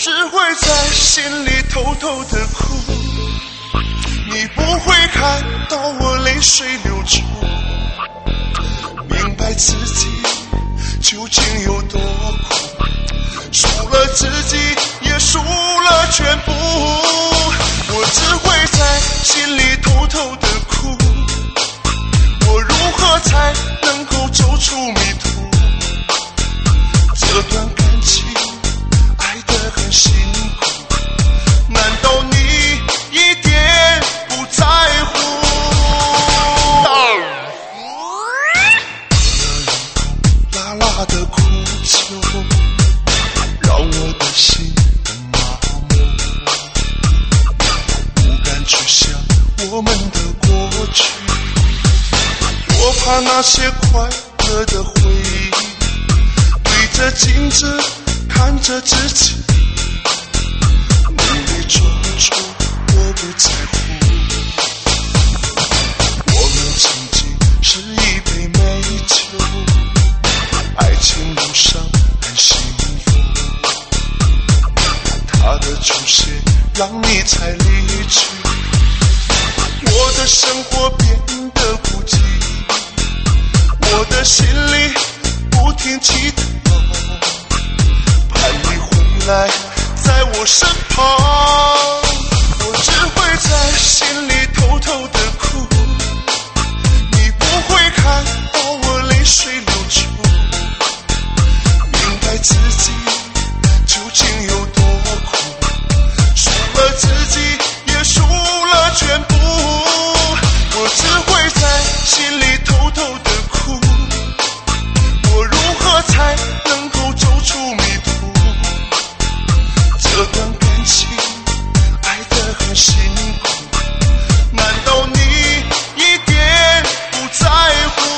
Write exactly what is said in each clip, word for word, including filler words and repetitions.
只会在心里偷偷的哭，你不会看到我泪水流出，明白自己究竟有多苦，输了自己也输了全部，我只会在心里偷偷的哭，我如何才能够走出迷途，这段感情爱得很辛苦，难道你一点不在乎？啦啦的哭求，让我的心很麻木，不敢去想我们的过去，我怕那些快乐的回忆，对着镜子看着自己，努力装出我不在乎。我们曾经是一杯美酒，爱情路上很幸福，他的出现让你才离去，我的生活变得孤寂，我的心里不停祈祷，盼你回来在我身旁，我只会在心里偷偷的哭，你不会看到我泪水流出，明白自己究竟有多苦，输了自己也输了全部，我只会在心里偷偷的哭，我如何才能够走出迷途，这段感情爱得很辛苦，难道你一点不在乎？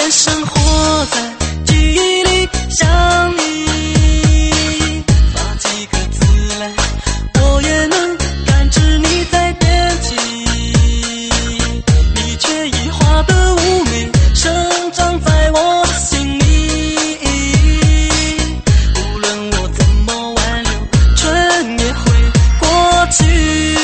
愿生活在记忆里想你，发几个字来，我也能感知你在惦记，你却已化得妩媚，生长在我心里。无论我怎么挽留，春也会过去。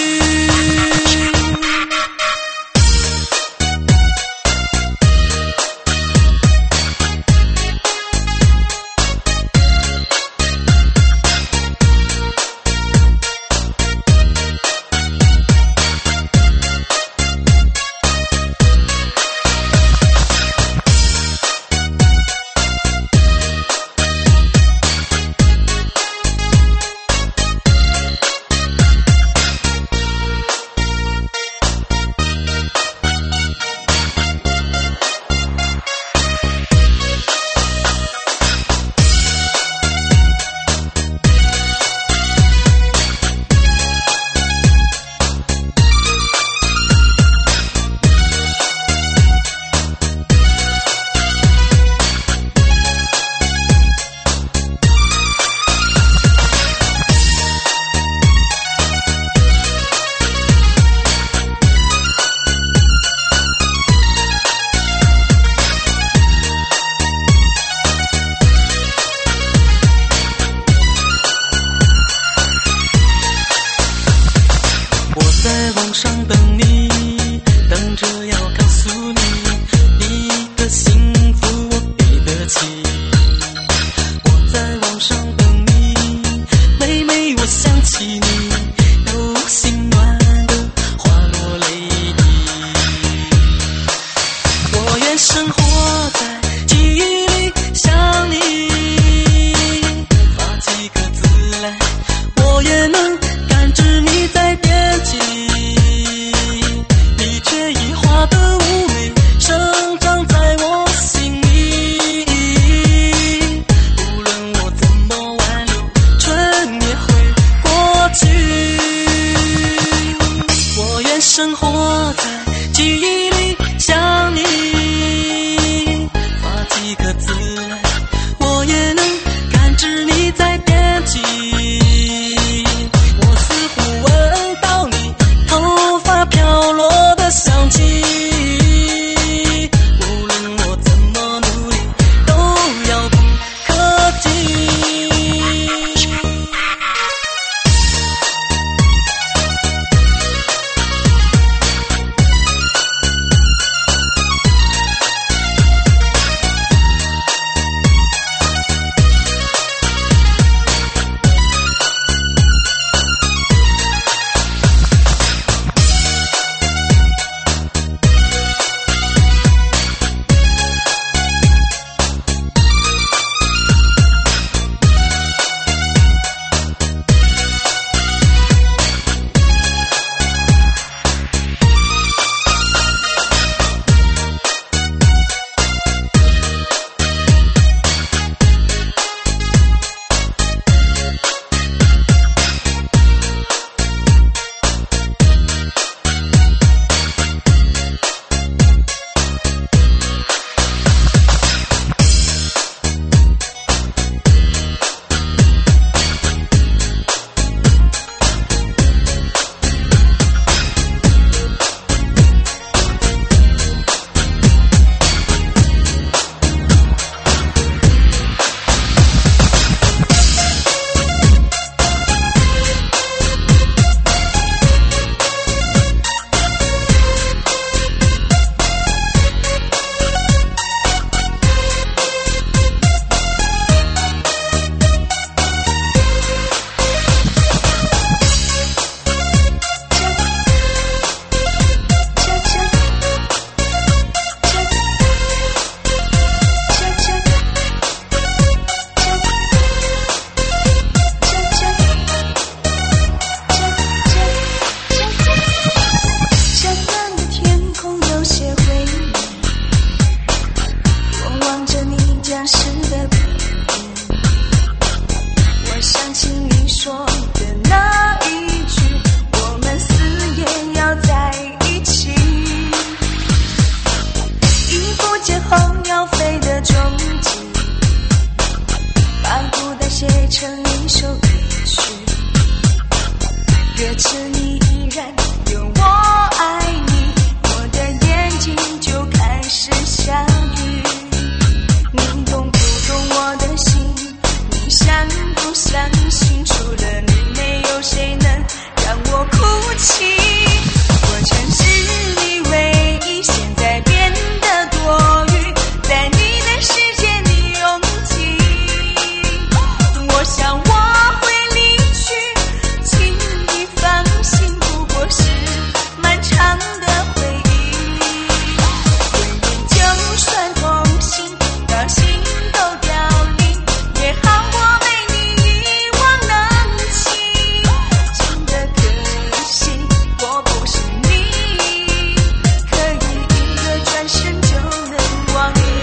成一首歌曲，歌词你依然有我爱你，我的眼睛就开始下雨。你懂不懂我的心？你相不相信？除了你，没有谁能让我哭泣。我曾是你唯一，现在变得多余，在你的世界你拥挤。我想我会离去，请你放心，不过是漫长的回忆。回忆就算痛心，到心都凋零，也好过被你遗忘冷清。真的可惜，我不是你，可以一个转身就能忘记。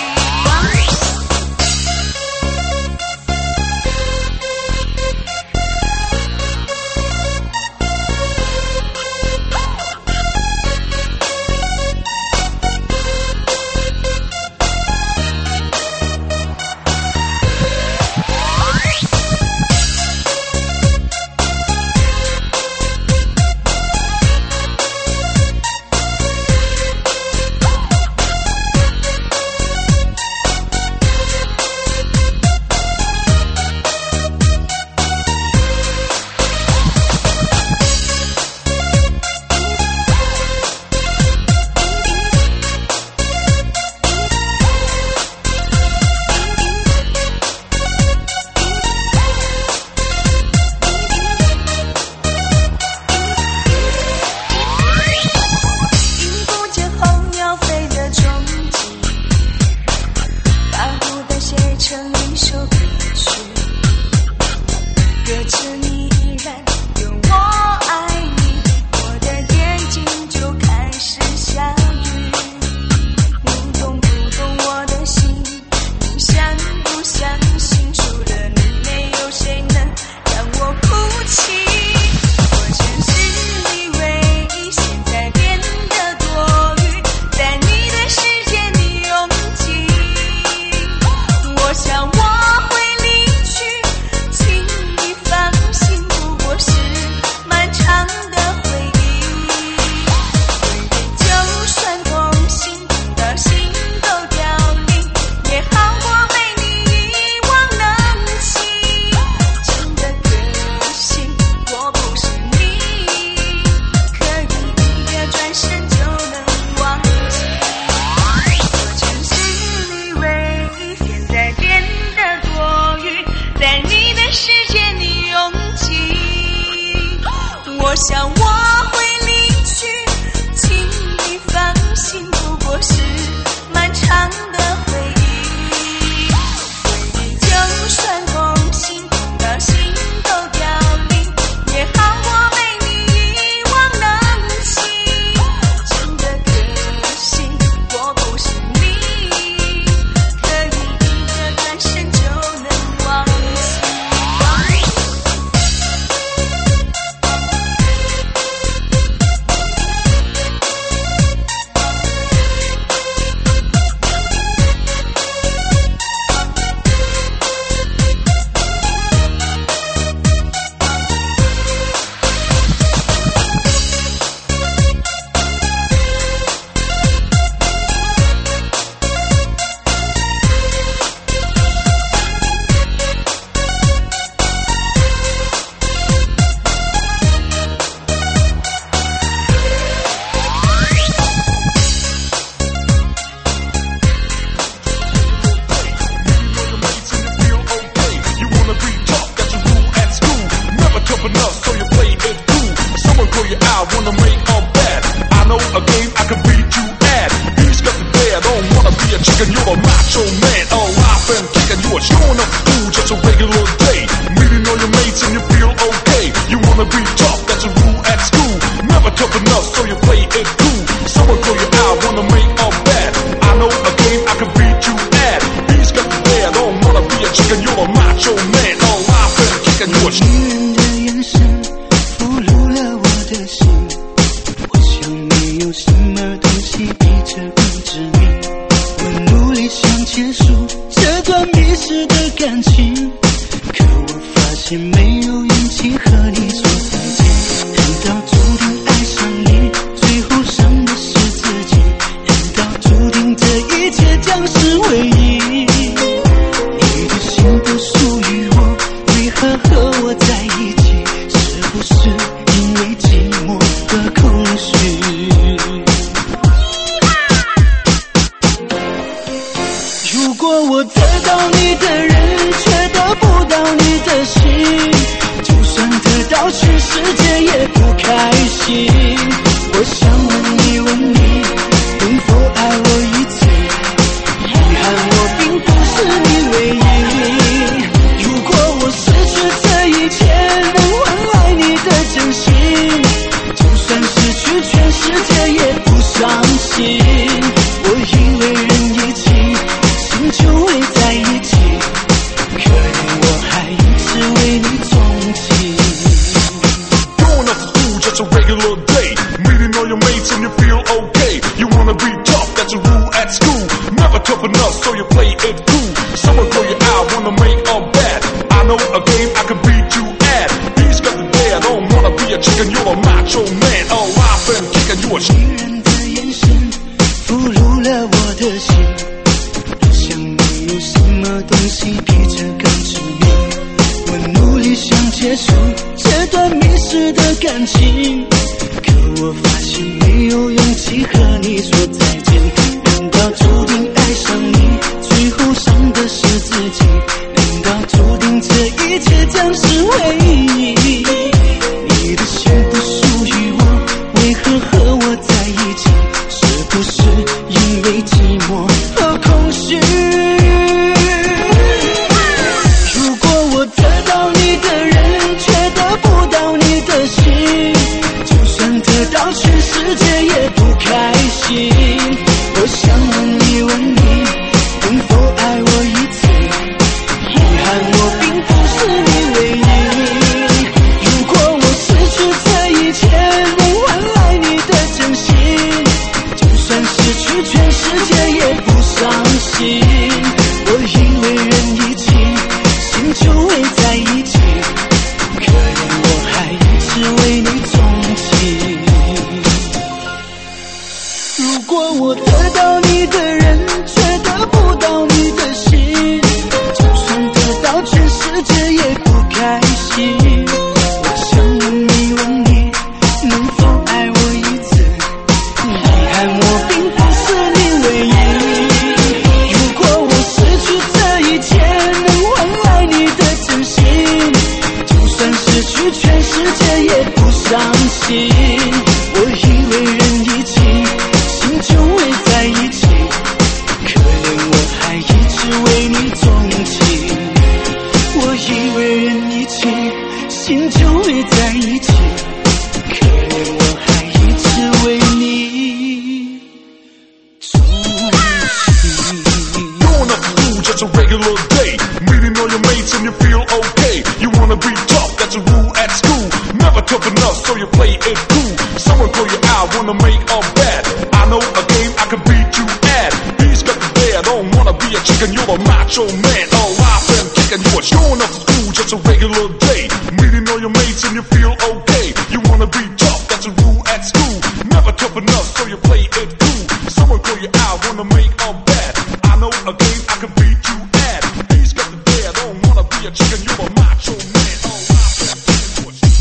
我想我会离去，请你放心，不过是漫长的回忆。回忆就算痛心，痛到心都凋零，也好过被你遗忘冷清。真的可惜，我不是你，可以一个转身就能忘记。 Chicken, you're a macho man, all life and kicking, you are showing up cool, just a regular day. Meeting all your mates and you feel okay. You wanna be tough, that's a rule at school. Never tough enough, so you play it cool. Someone call you out, wanna make all bad. I know a game I can beat you at. He's got the bad, don't wanna be a chicken, you're a macho man, all life and kicking, you are showing up. 女人的眼神俘虏了我的心，我想没有什么东西比这更致命。我努力想结束这段迷失的感情，可现没有勇气和你说再见，难道注定爱上你，最后伤的是自己？难道注定这一切将是唯一？你的心不属于我，为何和我在一起？是不是因为寂寞和空虚？如果我得到你的人，却得不到你的心，就算得到全世界也不开心。我想问你问你，能否爱我一次？遗憾我并不是你唯一。如果我失去这一切，能换来你的真心，就算失去全世界也不伤心。我以为人一起，心就会在一起，可怜我还一直为你钟情。 Going up to school, just a regular day. Meeting all your mates and you feel okay. You wanna be tough, that's a rule at school. Never tough enough, so you play it cool. Someone call you out, wanna make a bet. I know a game I can beat you at. He's got the dare, don't wanna be a chicken, you're a macho man. Oh, I've been kicking you a shit. 女人的眼神俘虏了我的心，好像没有什么东西比这更致命。我努力想结束这段迷失的感情，可我发现没有勇气和你说再见。难道注定爱上你，最后伤的是自己？难道注定这一切将是唯一？你的心不属于我，为何和我在一起？是不是因为寂寞和空虚？如果我得到你的人，却得不到你的心，就算得到全世界也不开心。我想问你问你，能否爱我一次？遗憾我并不是你唯一。如果我失去这一切，能换来你的真心，就算失去全世界也不伤心。我以为人一起，心就会在一起，可怜我还一直为你钟情。如果我得到你的人，却得不到你的心，就算得到全世界也不开心。我想问你问你，能否爱我一次？遗憾我并不是你唯一。如果我失去这一切，能换来你的真心，就算失去全世界也不伤心。我以为人一起，心就会在一起，可怜我还一直为你钟情。我以为人一起，心就会在一起，可怜我还一直为你钟情。 Going up to school, just a regular day. Meeting all your mates and you feel okay. You wanna be tough, that's a rule at school. Never tough enough, so you play it cool. Someone call you out, wanna make a bet. I know a game I can beat you at. He's got the dare, don't wanna be a chicken, you're a macho man. Oh, I've been kicking you a shit. Going up to school, just a regular day. Meeting all your mates and you feel okay. You wanna be tough, that's a rule at school. Never tough enough, so you play it cool. Someone call you out, wanna make a bet. I know a game I can beat you at. He's got the dare, don't wanna be a chicken, you're a macho man. Oh, I've been kicking you a shit.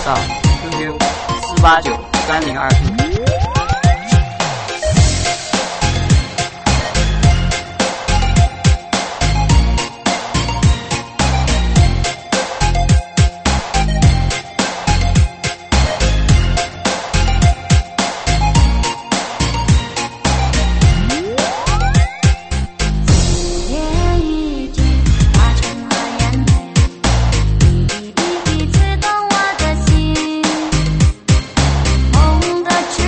绍 Q Q 四八九三零二零。 的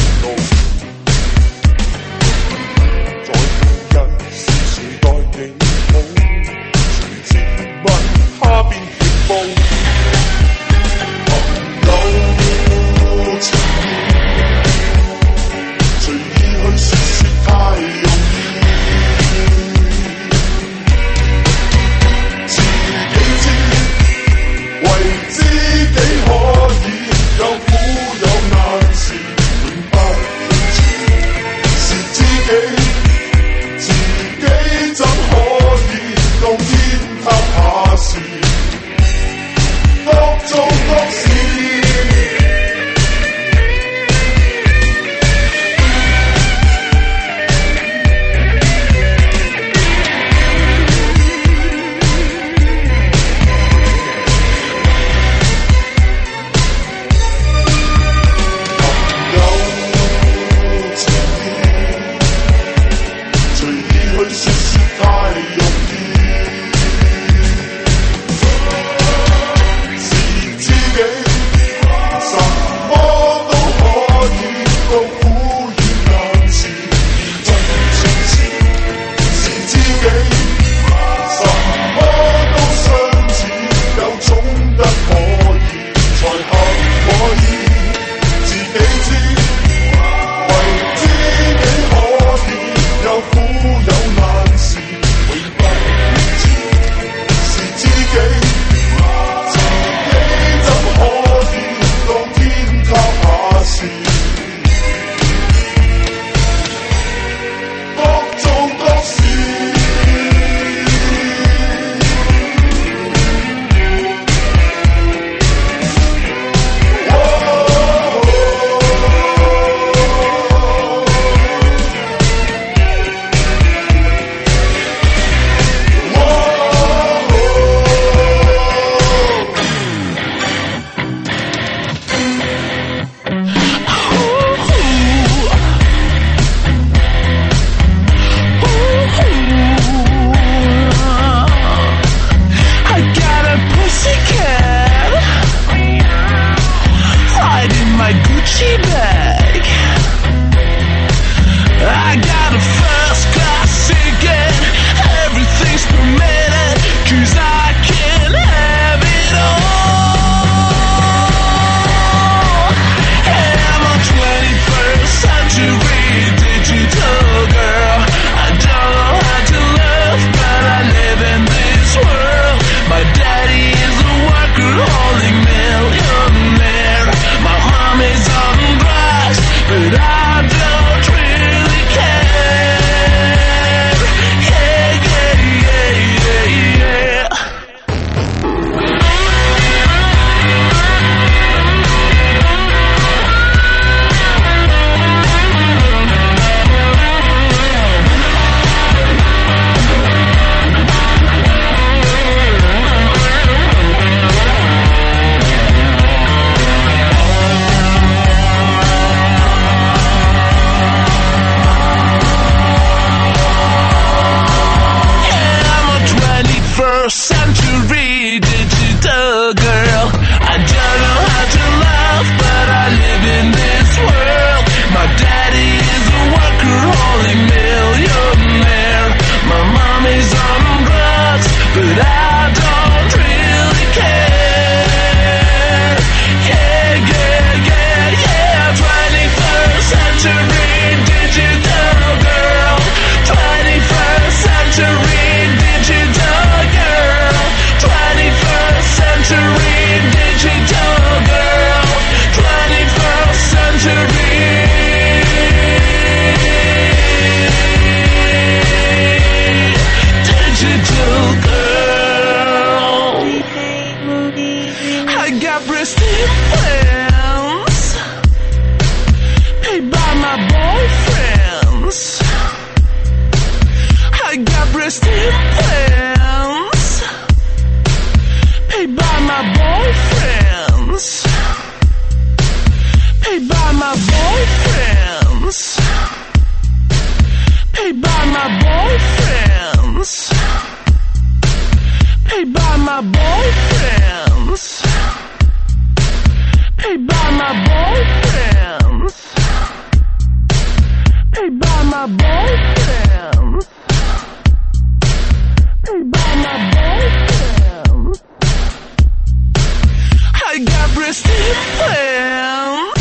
路。在今日是誰待你好？隨即問他便揭報。朋友情隨意去說說太容易。自己知，為自己可以有苦有難時，永不放棄。是知己，自己怎可以到天塌下時，各做各事。 Paid by my boyfriends. paid by my boyfriend, paid by my boyfriend. I got Brazil plan.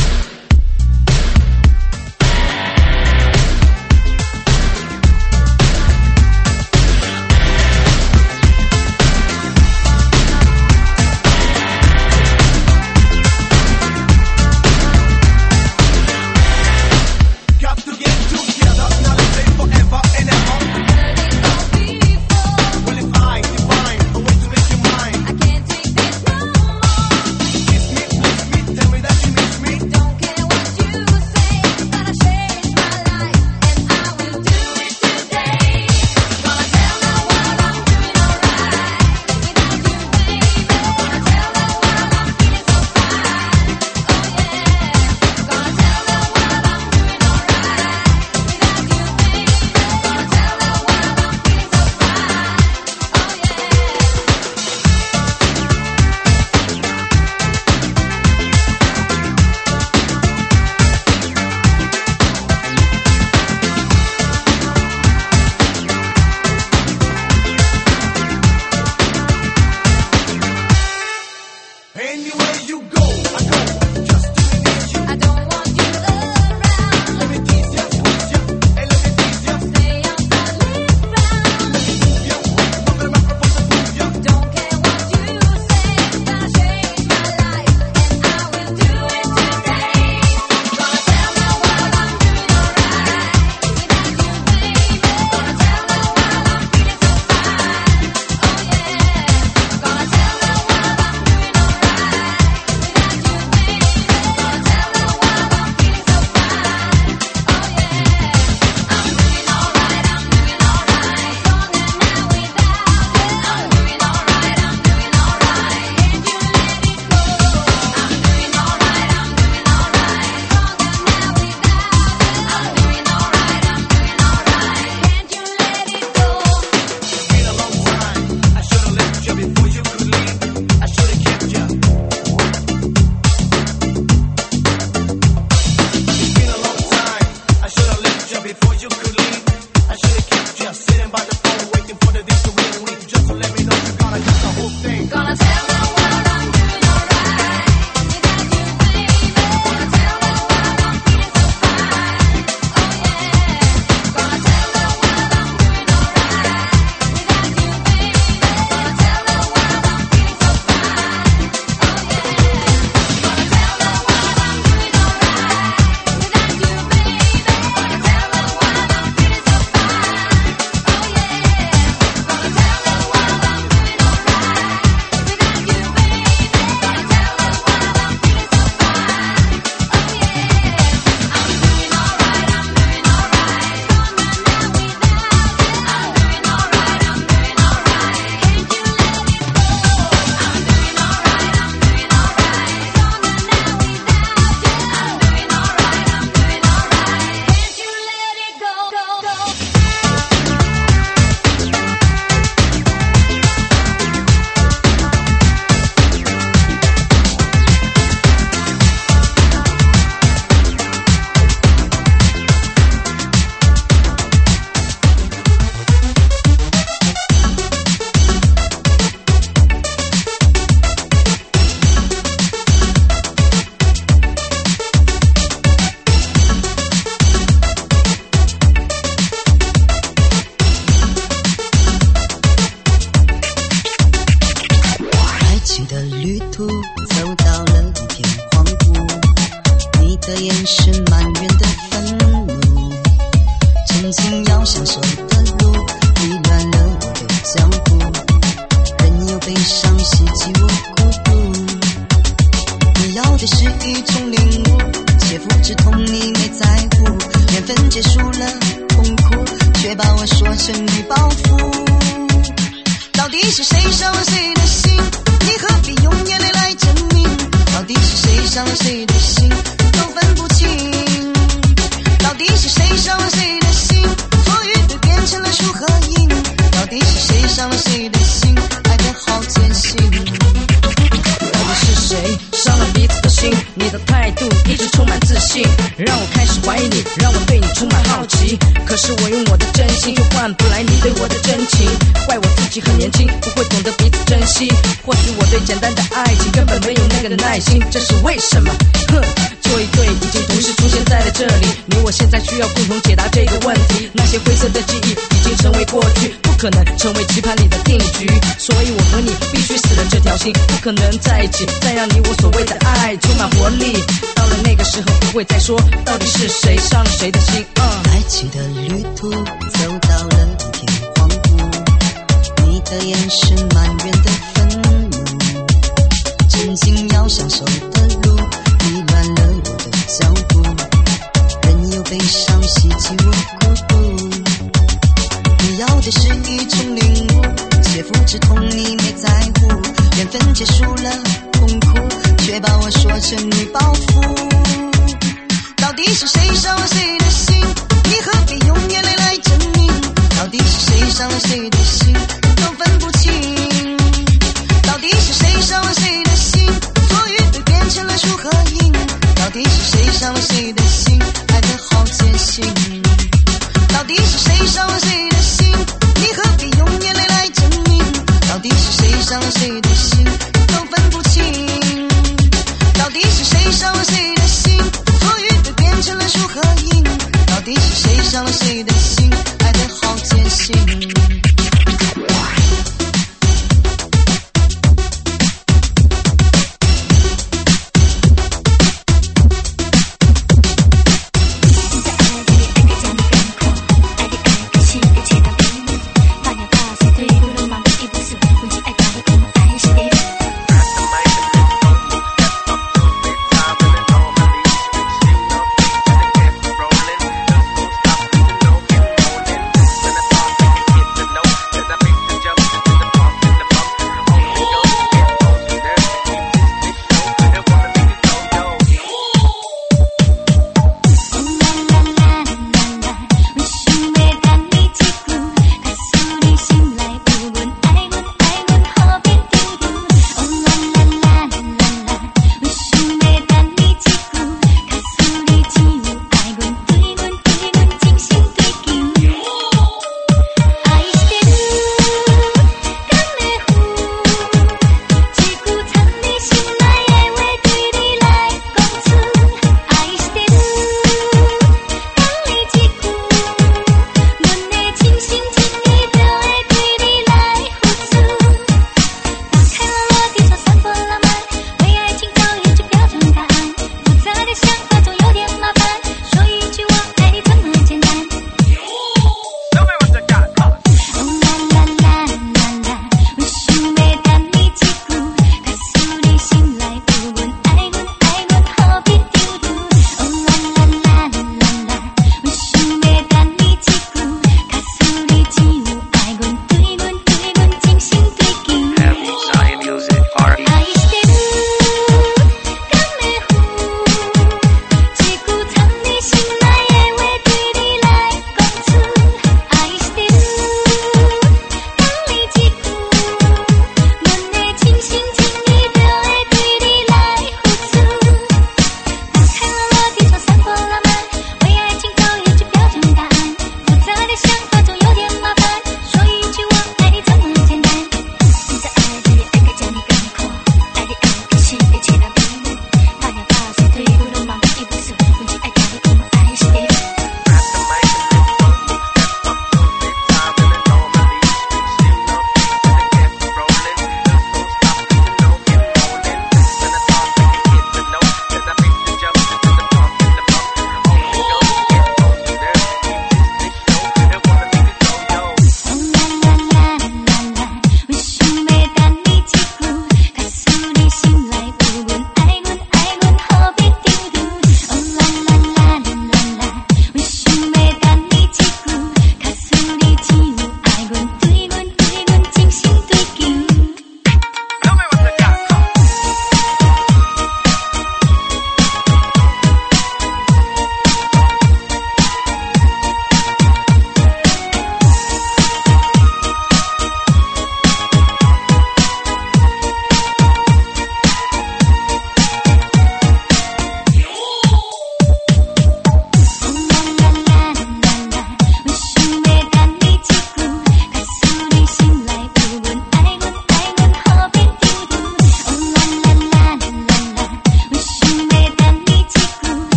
充满好奇。可是我用我的真心却换不来你对我的真情，怪我自己很年轻，不会懂得彼此珍惜。或许我对简单的爱情根本没有那个耐心，这是为什么？哼，这一对已经同时出现在了这里，你我现在需要共同解答这个问题。那些灰色的记忆已经成为过去，不可能成为棋盘里的定局，所以我和你必须死了这条心，不可能在一起，再让你我所谓的爱充满活力。到了那个时候，不会再说到底是谁伤了谁的心。嗯， 爱情的旅途走到了一片荒芜，你的眼神埋怨的愤怒，曾经要享受的路迷乱了我的脚步，任由悲伤袭击我孤独。你要的是一种领悟，切肤之痛你没在乎，缘分结束了痛苦，却把我说成你报复。到底是谁伤了谁的心，你何必用眼泪来证明？到底是谁伤了谁的心，都分不清。到底是谁伤了谁的心，错与对变成了输和赢。到底是谁伤了谁的心，爱得好艰辛。到底是谁伤了谁的心，你何必用眼泪来证明？到底是谁伤了谁的心，都分不清。到底是谁伤了谁的心，错与对变成了输和赢。到底是谁伤了谁的心，爱得好艰辛。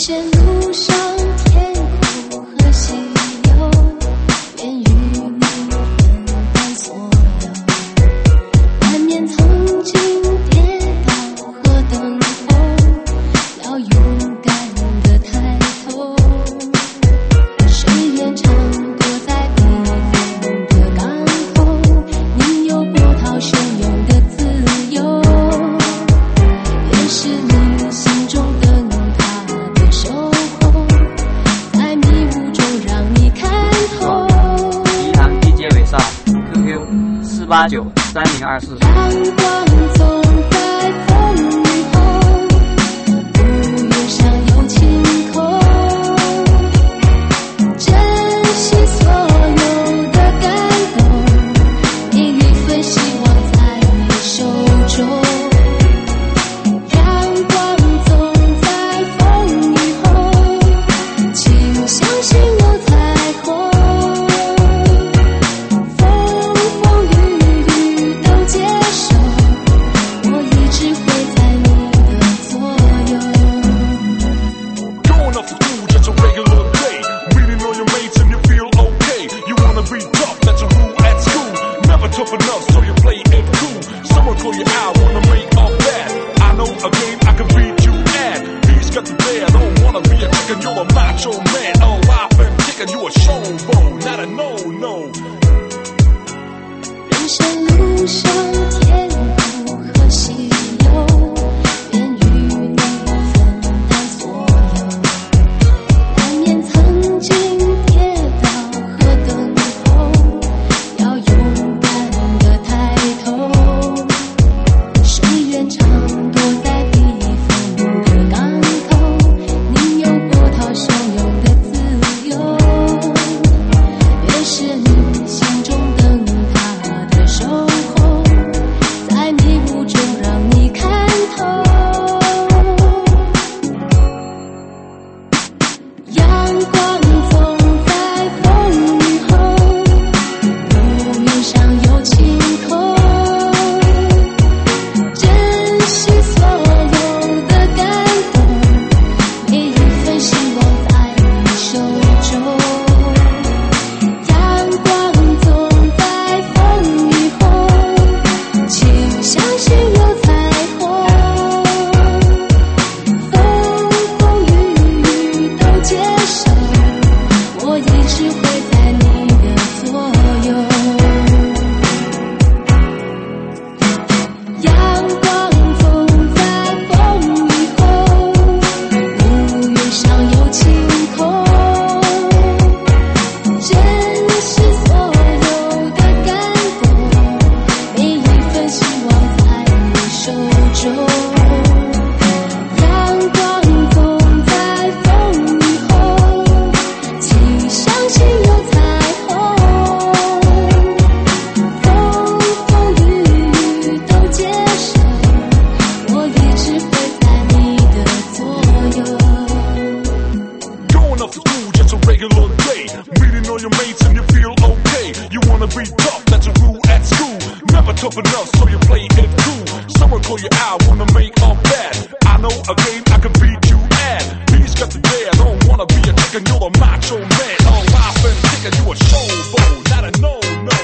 线路上甜苦和喜忧，愿与你分担所有。难免曾经跌倒和等候，要勇敢地抬头。谁愿常躲在避风的港口？你有波涛汹涌的自由，也是你心中灯塔的守候，在迷雾中让你看透。 宜兰 D J 伟少 Q Q 四八九三零二四。 阳光总在风雨后，乌云上有晴空。珍惜所有的感动，每一份希望在你手中。阳光总在风雨后，请相信有彩虹。风风雨雨都接受，我一直会在你的左右。 Going off to school, just a regular day. Reading on your mates and you feel okay. You wanna be tough, that's a rule at school. Never tough enough, so you play it cool. Someone call you out, wanna make up bad. I know a game I can beat you at. He's got the dare, don't wanna be a chicken, you're a macho man. Oh, I've been kicking you a showboat, not a no-no. 人生路上甜苦和喜忧，愿与你分担所有。难免曾经跌倒和等候，要勇敢地抬头。谁愿常躲在避风的港口？你有波涛汹涌的自由，越是你心中灯塔的守候，在迷雾中让你看透。阳光总在风雨后，乌云上有晴空。珍惜所有的感动，每一份希望在你手中。阳光总在风雨后，请相信有彩虹。风风雨雨都接受，我一直会在你的左右。阳光总在风雨后，乌云上有晴空。珍惜所有的感动，每一份希望在你手中。阳光总在风雨后，请相信有彩虹。风风雨雨都接受，我一直会在你的左右。 Going off to school, just a regular day. Reading on your mates and you feel okay. You wanna be tough, that's a rule at school. Never tough enough, so you play it cool. Someone call you out, wanna make up bad. I know a game I can beat you at. He's got the dare, don't wanna be a chicken, you're a macho man. Oh, I've been kicking you a showboat, not a no-no.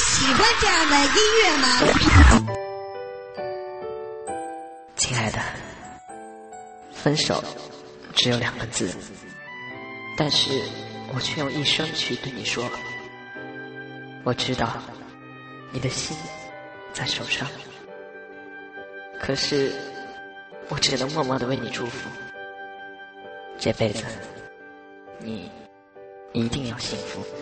喜欢这样的音乐吗？ 亲爱的，分手只有两个字，但是我却用一生去对你说，我知道你的心在手上，可是我只能默默地为你祝福，这辈子你一定要幸福。